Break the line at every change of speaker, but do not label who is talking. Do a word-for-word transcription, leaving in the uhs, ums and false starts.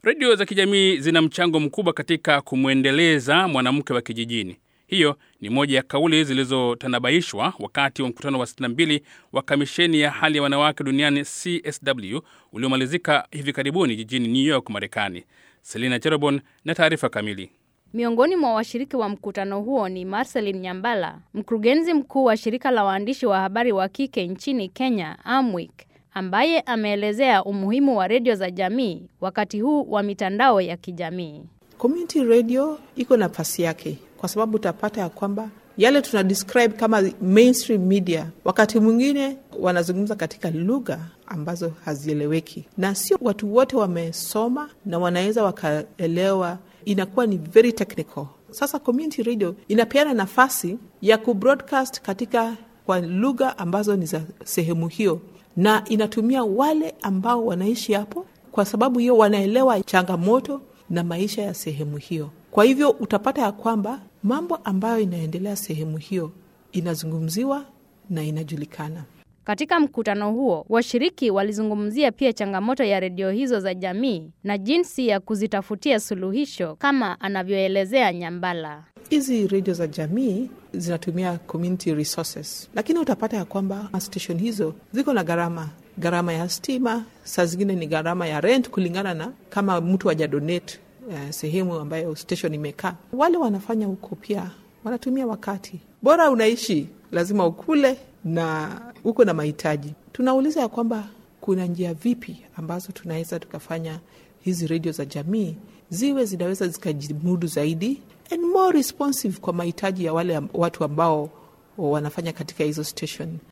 Redio za kijamii zina mchango mkubwa katika kumwendeleza mwanamke wa kijijini. Hiyo ni moja ya kauli zilizotanabaishwa wakati wa mkutano wa sitini na mbili wa kamisheni ya hali ya wanawake duniani C S W uliomalizika hivi karibuni jijini New York, Marekani. Selina Cherobon na taarifa kamili.
Miongoni mwa washiriki wa mkutano huo ni Marceline Nyambala, mkurugenzi mkuu wa shirika la waandishi wa habari wa kike nchini Kenya, Amwik, ambaye ameelezea umuhimu wa redio za jamii wakati huu wa mitandao ya kijamii.
Community radio iko na nafasi yake kwa sababu utapata ya kwamba yale tuna describe kama mainstream media wakati mwingine wanazungumza katika lugha ambazo hazieleweki, na sio watu wote wamesoma na wanaweza wakaelewa, inakuwa ni very technical. Sasa community radio inapeana nafasi ya kubroadcast katika kwa lugha ambazo ni za sehemu hiyo, na inatumia wale ambao wanaishi hapo, kwa sababu hiyo wanaelewa changamoto na maisha ya sehemu hiyo. Kwa hivyo utapata ya kwamba mambo ambayo inaendelea sehemu hiyo inazungumziwa na inajulikana.
Katika mkutano huo, washiriki walizungumzia pia changamoto ya redio hizo za jamii na jinsi ya kuzitafutia suluhisho kama anavyoelezea Nyambala.
Hizi redio za jamii zinatumia community resources, lakini utapata ya kwamba station hizo ziko na gharama. Gharama ya stima, saa zingine ni gharama ya rent kulingana na kama mtu haja donate uh, sehemu ambayo station imekaa. Wale wanafanya huko pia wanatumia wakati. Bora unaishi, lazima ukule na uko na mahitaji. Tunauliza ya kwamba kuna njia vipi ambazo tunaweza tukafanya hizi redio za jamii ziwe zinaweza zikajimudu zaidi and more responsive kwa mahitaji ya wale watu ambao wanafanya katika hizo station.